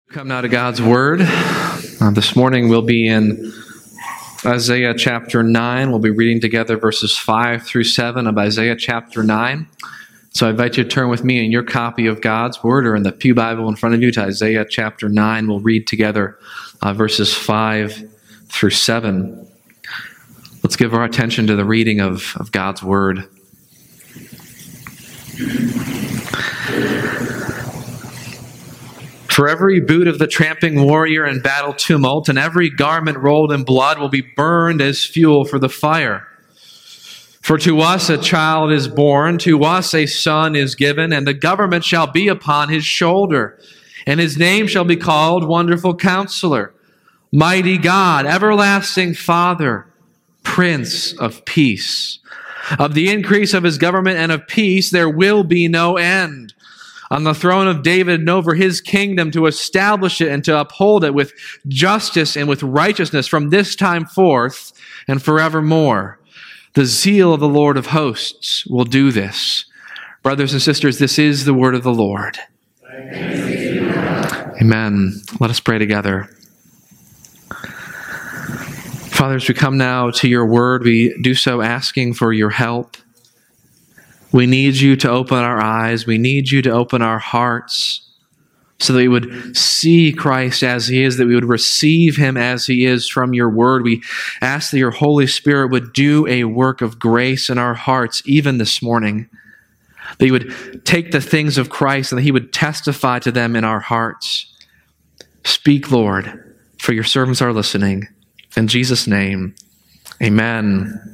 Come now to God's Word. This morning we'll be in Isaiah chapter 9. We'll be reading together verses 5 through 7 of Isaiah chapter 9. So I invite you to turn with me in your copy of God's Word or in the Pew Bible in front of you to Isaiah chapter 9. We'll read together verses 5 through 7. Let's give our attention to the reading of God's Word. For every boot of the tramping warrior in battle tumult, and every garment rolled in blood will be burned as fuel for the fire. For to us a child is born, to us a son is given, and the government shall be upon his shoulder. And his name shall be called Wonderful Counselor, Mighty God, Everlasting Father, Prince of Peace. Of the increase of his government and of peace there will be no end. On the throne of David and over his kingdom, to establish it and to uphold it with justice and with righteousness from this time forth and forevermore. The zeal of the Lord of hosts will do this. Brothers and sisters, this is the word of the Lord. Amen. Let us pray together. Father, as we come now to your word, we do so asking for your help. We need you to open our eyes. We need you to open our hearts so that we would see Christ as he is, that we would receive him as he is from your word. We ask that your Holy Spirit would do a work of grace in our hearts even this morning, that he would take the things of Christ and that he would testify to them in our hearts. Speak, Lord, for your servants are listening. In Jesus' name, amen.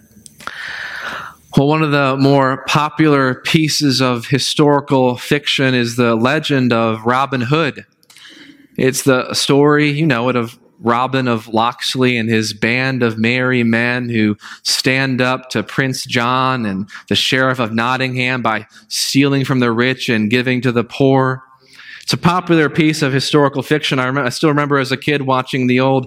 Well, one of the more popular pieces of historical fiction is the legend of Robin Hood. It's the story, you know it, of Robin of Locksley and his band of merry men who stand up to Prince John and the Sheriff of Nottingham by stealing from the rich and giving to the poor. It's a popular piece of historical fiction. I still remember as a kid watching the old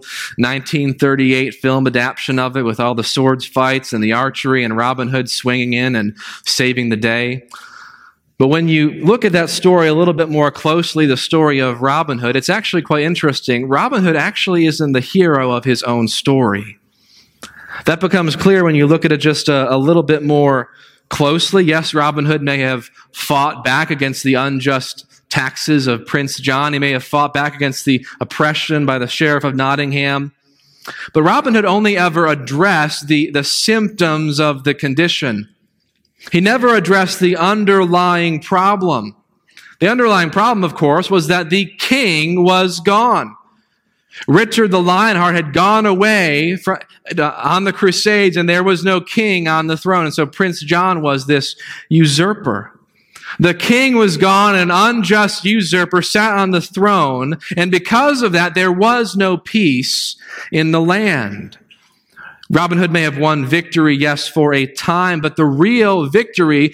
1938 film adaptation of it with all the swords fights and the archery and Robin Hood swinging in and saving the day. But when you look at that story a little bit more closely, the story of Robin Hood, it's actually quite interesting. Robin Hood actually isn't the hero of his own story. That becomes clear when you look at it just a little bit more closely. Yes, Robin Hood may have fought back against the unjust taxes of Prince John. He may have fought back against the oppression by the Sheriff of Nottingham. But Robin Hood only ever addressed the symptoms of the condition. He never addressed the underlying problem. The underlying problem, of course, was that the king was gone. Richard the Lionheart had gone away on the Crusades, and there was no king on the throne. And so Prince John was this usurper. The king was gone, an unjust usurper sat on the throne, and because of that, there was no peace in the land. Robin Hood may have won victory, yes, for a time, but the real victory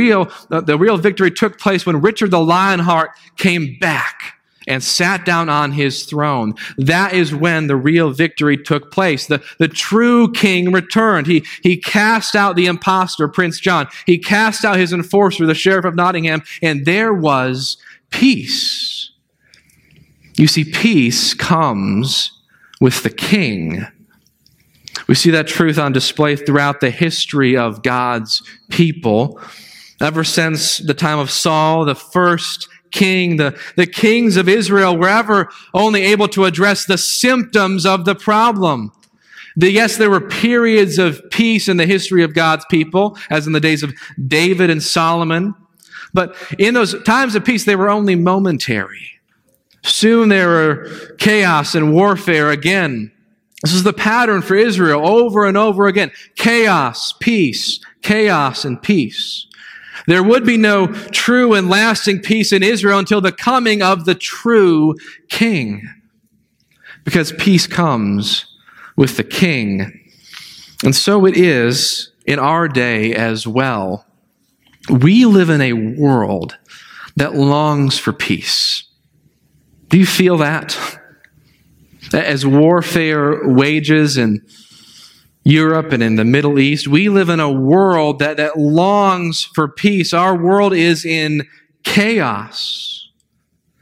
took place when Richard the Lionheart came back and sat down on his throne. That is when the real victory took place. The true king returned. He cast out the impostor, Prince John. He cast out his enforcer, the Sheriff of Nottingham, and there was peace. You see, peace comes with the king. We see that truth on display throughout the history of God's people. Ever since the time of Saul, the first king, the kings of Israel were ever only able to address the symptoms of the problem. Yes, there were periods of peace in the history of God's people, as in the days of David and Solomon. But in those times of peace, they were only momentary. Soon there were chaos and warfare again. This is the pattern for Israel over and over again. Chaos, peace, chaos, and peace. There would be no true and lasting peace in Israel until the coming of the true king. Because peace comes with the king. And so it is in our day as well. We live in a world that longs for peace. Do you feel that? As warfare wages in Europe and in the Middle East, we live in a world that longs for peace. Our world is in chaos.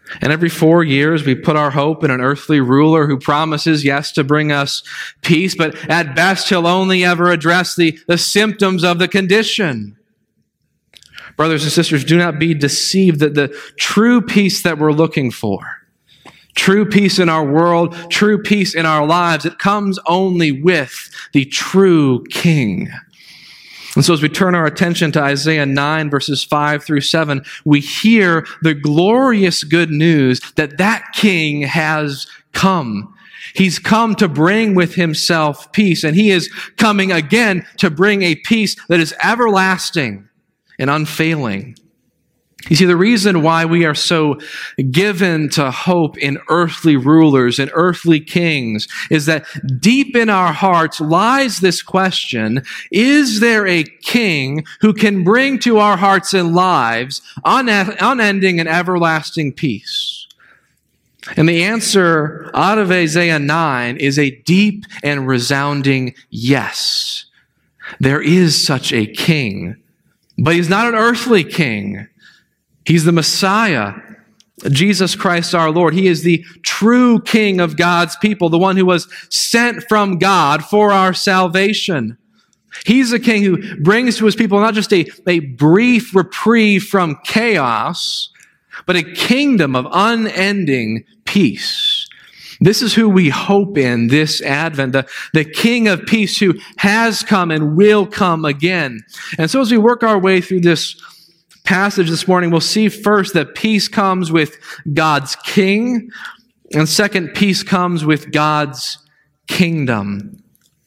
And every 4 years, we put our hope in an earthly ruler who promises, yes, to bring us peace, but at best, he'll only ever address the symptoms of the condition. Brothers and sisters, do not be deceived that the true peace that we're looking for, true peace in our world, true peace in our lives, it comes only with the true King. And so as we turn our attention to Isaiah 9, verses 5 through 7, we hear the glorious good news that that King has come. He's come to bring with himself peace, and he is coming again to bring a peace that is everlasting and unfailing. You see, the reason why we are so given to hope in earthly rulers and earthly kings is that deep in our hearts lies this question: is there a king who can bring to our hearts and lives unending and everlasting peace? And the answer out of Isaiah 9 is a deep and resounding yes. There is such a king, but he's not an earthly king. He's the Messiah, Jesus Christ our Lord. He is the true King of God's people, the one who was sent from God for our salvation. He's a king who brings to his people not just a brief reprieve from chaos, but a kingdom of unending peace. This is who we hope in this Advent, the King of peace who has come and will come again. And so as we work our way through this passage this morning, we'll see first that peace comes with God's King, and second, peace comes with God's kingdom.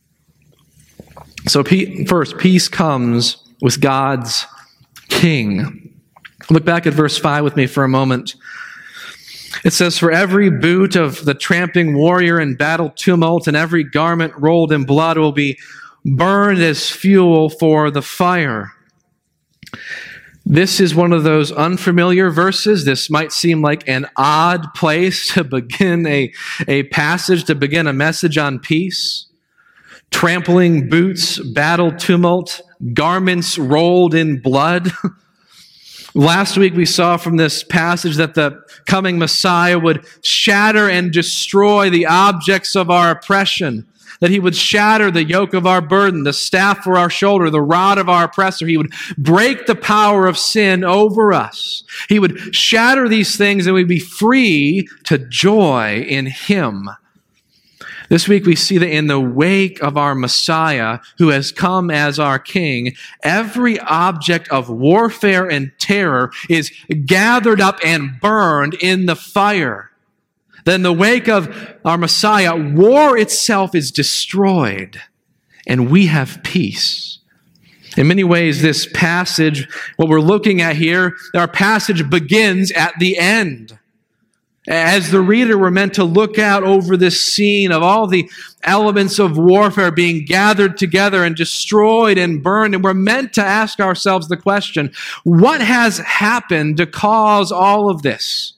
So first, peace comes with God's King. Look back at verse 5 with me for a moment. It says, "For every boot of the tramping warrior in battle tumult and every garment rolled in blood will be burned as fuel for the fire." This is one of those unfamiliar verses. This might seem like an odd place to begin a passage, to begin a message on peace. Trampling boots, battle tumult, garments rolled in blood. Last week we saw from this passage that the coming Messiah would shatter and destroy the objects of our oppression, that he would shatter the yoke of our burden, the staff for our shoulder, the rod of our oppressor. He would break the power of sin over us. He would shatter these things and we'd be free to joy in him. This week we see that in the wake of our Messiah, who has come as our King, every object of warfare and terror is gathered up and burned in the fire. That in the wake of our Messiah, war itself is destroyed, and we have peace. In many ways, this passage, what we're looking at here, our passage begins at the end. As the reader, we're meant to look out over this scene of all the elements of warfare being gathered together and destroyed and burned, and we're meant to ask ourselves the question, what has happened to cause all of this?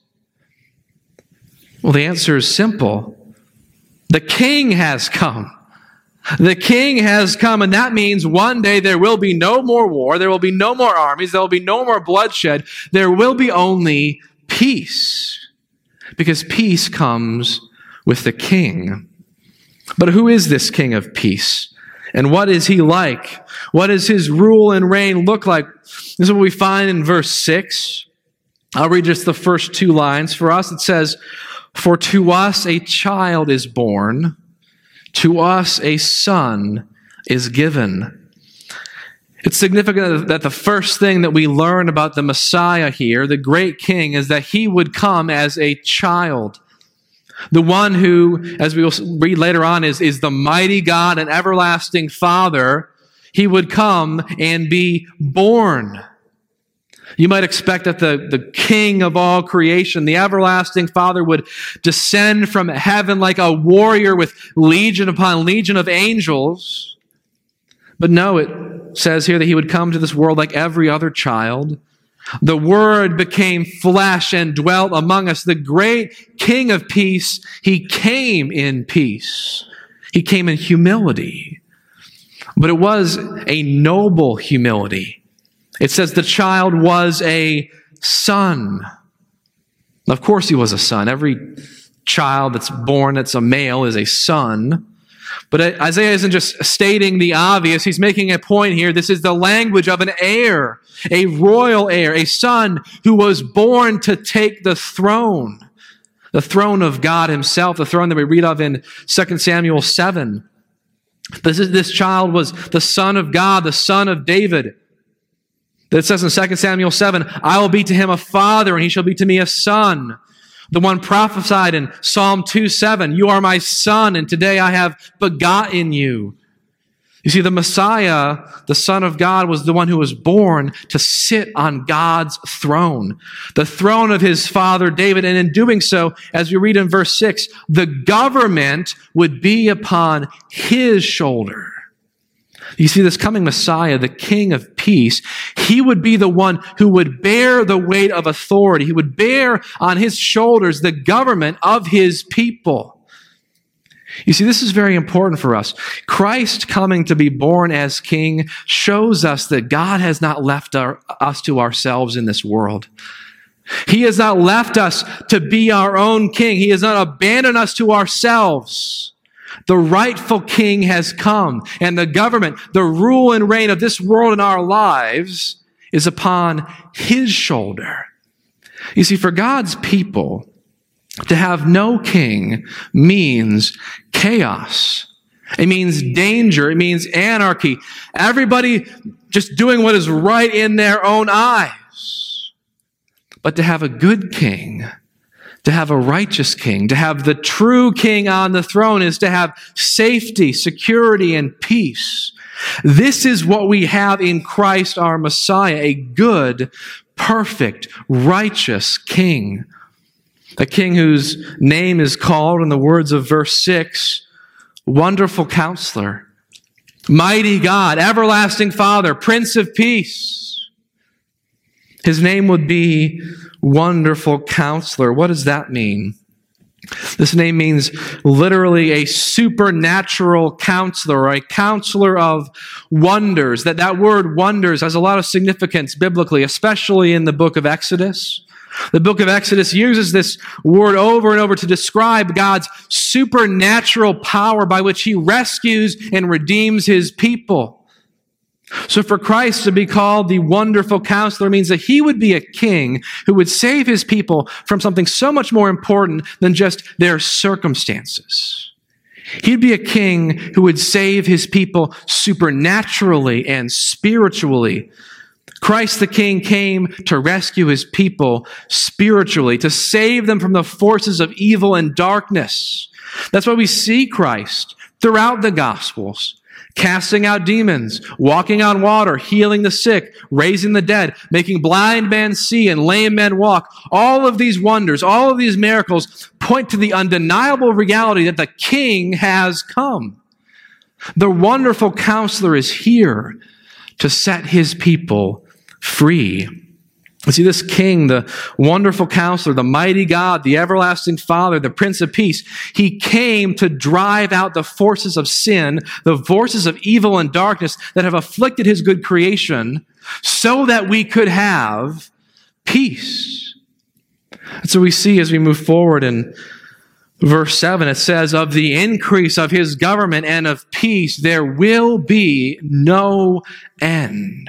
Well, the answer is simple. The King has come. The King has come, and that means one day there will be no more war, there will be no more armies, there will be no more bloodshed, there will be only peace. Because peace comes with the King. But who is this King of peace? And what is he like? What does his rule and reign look like? This is what we find in verse 6. I'll read just the first two lines for us. It says, "For to us a child is born, to us a son is given." It's significant that the first thing that we learn about the Messiah here, the great King, is that he would come as a child. The one who, as we will read later on, is the mighty God and everlasting Father. He would come and be born. You might expect that the King of all creation, the everlasting Father, would descend from heaven like a warrior with legion upon legion of angels. But no, it says here that he would come to this world like every other child. The Word became flesh and dwelt among us. The great King of peace, he came in peace. He came in humility. But it was a noble humility. It says the child was a son. Of course he was a son. Every child that's born that's a male is a son. But Isaiah isn't just stating the obvious. He's making a point here. This is the language of an heir, a royal heir, a son who was born to take the throne of God himself, the throne that we read of in 2 Samuel 7. This child was the son of God, the son of David. It says in 2 Samuel 7, I will be to him a father, and he shall be to me a son. The one prophesied in Psalm 2:7, you are my son, and today I have begotten you. You see, the Messiah, the Son of God, was the one who was born to sit on God's throne, the throne of his father David. And in doing so, as we read in verse 6, the government would be upon his shoulder. You see, this coming Messiah, the King of Peace, he would be the one who would bear the weight of authority. He would bear on his shoulders the government of his people. You see, this is very important for us. Christ coming to be born as King shows us that God has not left us to ourselves in this world. He has not left us to be our own king. He has not abandoned us to ourselves. The rightful king has come, and the government, the rule and reign of this world in our lives is upon his shoulder. You see, for God's people, to have no king means chaos. It means danger. It means anarchy. Everybody just doing what is right in their own eyes. But to have a good king, to have a righteous king, to have the true king on the throne is to have safety, security, and peace. This is what we have in Christ our Messiah, a good, perfect, righteous king. A king whose name is called, in the words of verse 6, Wonderful Counselor, Mighty God, Everlasting Father, Prince of Peace. His name would be Wonderful Counselor. What does that mean? This name means literally a supernatural counselor, or a counselor of wonders. That word wonders has a lot of significance biblically, especially in the book of Exodus. The book of Exodus uses this word over and over to describe God's supernatural power by which he rescues and redeems his people. So for Christ to be called the Wonderful Counselor means that he would be a king who would save his people from something so much more important than just their circumstances. He'd be a king who would save his people supernaturally and spiritually. Christ the King came to rescue his people spiritually, to save them from the forces of evil and darkness. That's why we see Christ throughout the Gospels, casting out demons, walking on water, healing the sick, raising the dead, making blind men see and lame men walk. All of these wonders, all of these miracles point to the undeniable reality that the King has come. The Wonderful Counselor is here to set his people free. You see, this King, the Wonderful Counselor, the Mighty God, the Everlasting Father, the Prince of Peace, he came to drive out the forces of sin, the forces of evil and darkness that have afflicted his good creation, so that we could have peace. And so we see as we move forward in verse 7, it says, of the increase of his government and of peace, there will be no end.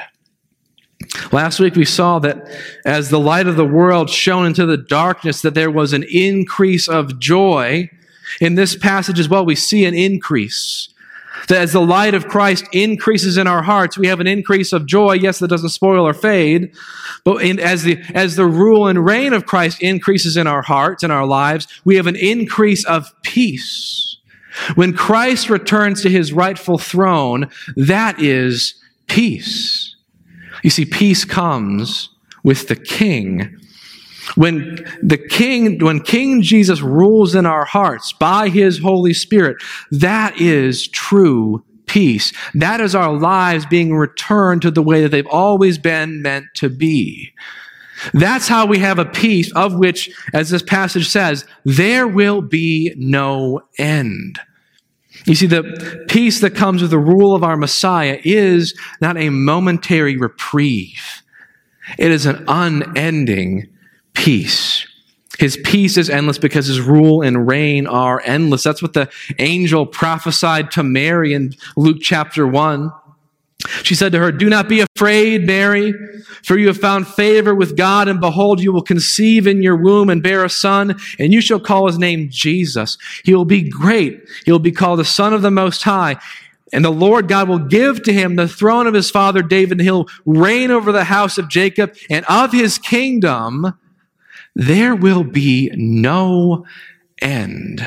Last week we saw that as the light of the world shone into the darkness, that there was an increase of joy. In this passage as well, we see an increase. That as the light of Christ increases in our hearts, we have an increase of joy. Yes, that doesn't spoil or fade. But as the rule and reign of Christ increases in our hearts and our lives, we have an increase of peace. When Christ returns to his rightful throne, that is peace. You see, peace comes with the King. When King Jesus rules in our hearts by his Holy Spirit, that is true peace. That is our lives being returned to the way that they've always been meant to be. That's how we have a peace of which, as this passage says, there will be no end. You see, the peace that comes with the rule of our Messiah is not a momentary reprieve. It is an unending peace. His peace is endless because his rule and reign are endless. That's what the angel prophesied to Mary in Luke chapter 1. She said to her, "Do not be afraid, Mary, for you have found favor with God, and behold, you will conceive in your womb and bear a son, and you shall call his name Jesus. He will be great. He will be called the Son of the Most High. And the Lord God will give to him the throne of his father David, and he'll reign over the house of Jacob, and of his kingdom there will be no end."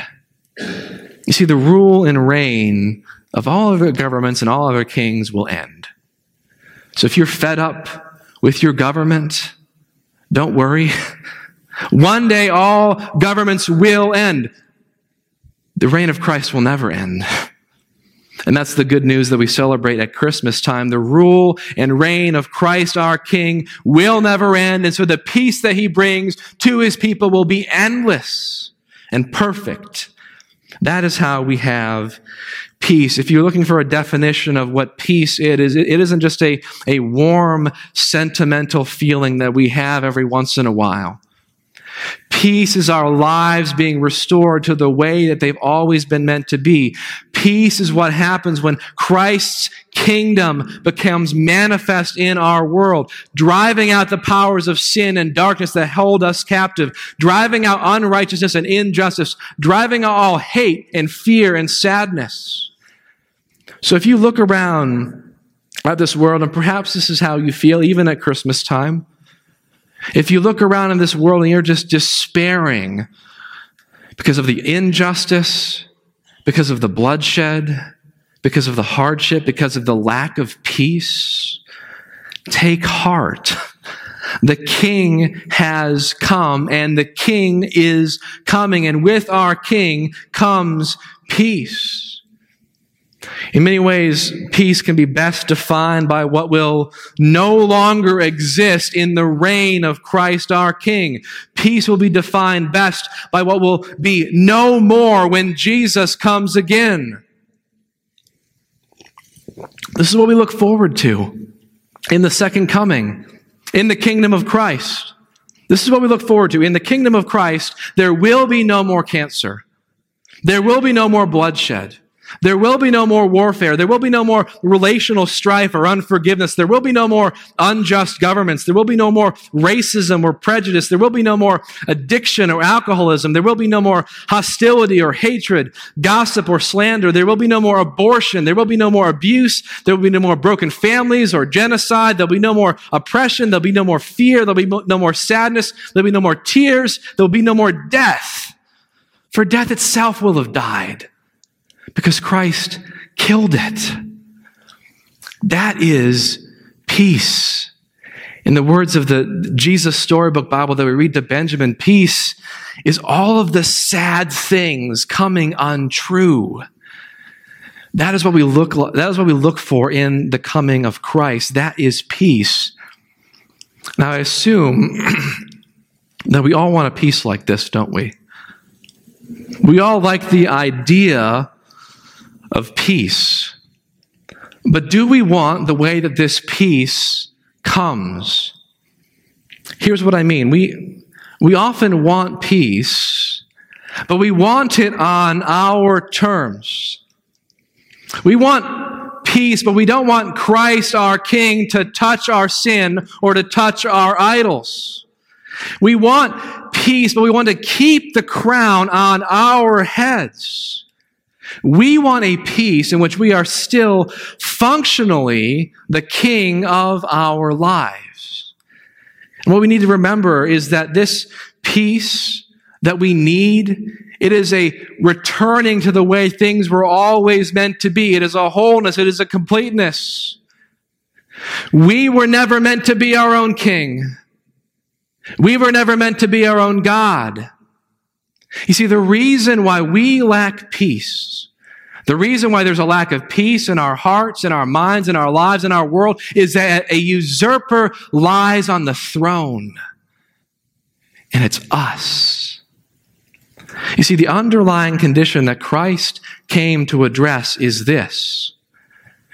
You see, the rule and reign of all other governments and all other kings will end. So if you're fed up with your government, don't worry. One day all governments will end. The reign of Christ will never end. And that's the good news that we celebrate at Christmas time. The rule and reign of Christ our King will never end. And so the peace that he brings to his people will be endless and perfect. That is how we have peace. If you're looking for a definition of what peace it isn't just a warm, sentimental feeling that we have every once in a while. Peace is our lives being restored to the way that they've always been meant to be. Peace is what happens when Christ's kingdom becomes manifest in our world, driving out the powers of sin and darkness that hold us captive, driving out unrighteousness and injustice, driving out all hate and fear and sadness. So if you look around at this world, and perhaps this is how you feel even at Christmas time, if you look around in this world and you're just despairing because of the injustice, because of the bloodshed, because of the hardship, because of the lack of peace, take heart. The King has come, and the King is coming, and with our King comes peace. In many ways, peace can be best defined by what will no longer exist in the reign of Christ our King. Peace will be defined best by what will be no more when Jesus comes again. This is what we look forward to in the second coming, in the kingdom of Christ. This is what we look forward to. In the kingdom of Christ, there will be no more cancer. There will be no more bloodshed. There will be no more warfare. There will be no more relational strife or unforgiveness. There will be no more unjust governments. There will be no more racism or prejudice. There will be no more addiction or alcoholism. There will be no more hostility or hatred, gossip or slander. There will be no more abortion. There will be no more abuse. There will be no more broken families or genocide. There will be no more oppression. There will be no more fear. There will be no more sadness. There will be no more tears. There will be no more death. For death itself will have died, because Christ killed it. That is peace. In the words of the Jesus Storybook Bible that we read to Benjamin, peace is all of the sad things coming untrue. That is what we look for in the coming of Christ. That is peace. Now I assume that we all want a peace like this, don't we? We all like the idea of peace. But do we want the way that this peace comes? Here's what I mean. We often want peace, but we want it on our terms. We want peace, but we don't want Christ, our King, to touch our sin or to touch our idols. We want peace, but we want to keep the crown on our heads. We want a peace in which we are still functionally the king of our lives. And what we need to remember is that this peace that we need, it is a returning to the way things were always meant to be. It is a wholeness. It is a completeness. We were never meant to be our own king. We were never meant to be our own God. You see, the reason why we lack peace, the reason why there's a lack of peace in our hearts, in our minds, in our lives, in our world, is that a usurper lies on the throne. And it's us. You see, the underlying condition that Christ came to address is this: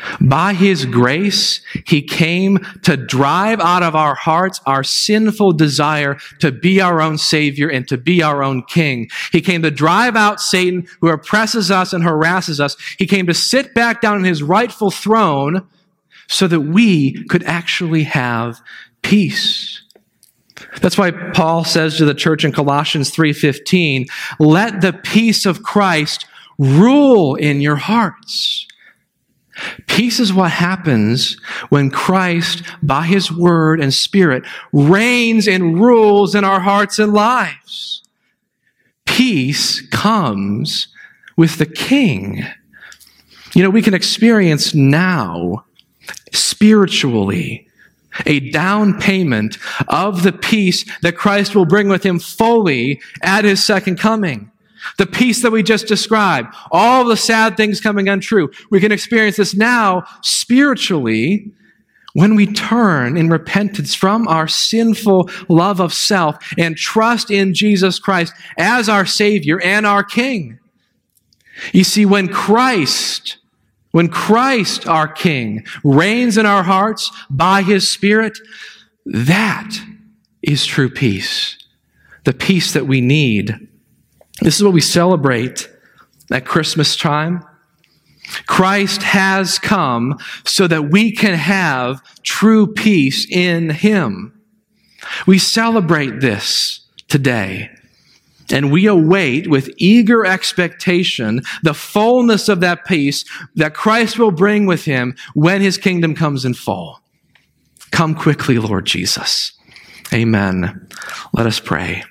By his grace, he came to drive out of our hearts our sinful desire to be our own Savior and to be our own King. He came to drive out Satan, who oppresses us and harasses us. He came to sit back down on his rightful throne so that we could actually have peace. That's why Paul says to the church in Colossians 3:15, "Let the peace of Christ rule in your hearts." Peace is what happens when Christ, by his word and spirit, reigns and rules in our hearts and lives. Peace comes with the King. We can experience now, spiritually, a down payment of the peace that Christ will bring with him fully at his second coming. The peace that we just described, all the sad things coming untrue. We can experience this now spiritually when we turn in repentance from our sinful love of self and trust in Jesus Christ as our Savior and our King. You see, when Christ, our King, reigns in our hearts by his Spirit, that is true peace. The peace that we need. This is what we celebrate at Christmas time. Christ has come so that we can have true peace in him. We celebrate this today, and we await with eager expectation the fullness of that peace that Christ will bring with him when his kingdom comes in full. Come quickly, Lord Jesus. Amen. Let us pray.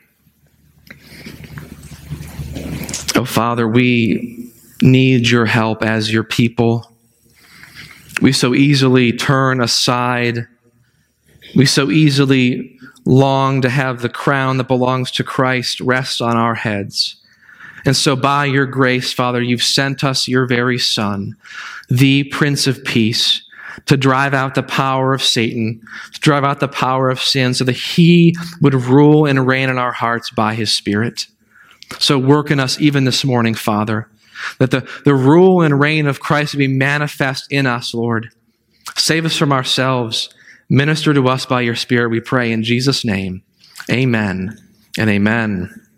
Oh, Father, we need your help as your people. We so easily turn aside. We so easily long to have the crown that belongs to Christ rest on our heads. And so by your grace, Father, you've sent us your very Son, the Prince of Peace, to drive out the power of Satan, to drive out the power of sin, so that he would rule and reign in our hearts by his Spirit. So work in us even this morning, Father, that the rule and reign of Christ would be manifest in us, Lord. Save us from ourselves. Minister to us by your Spirit, we pray in Jesus' name. Amen and amen.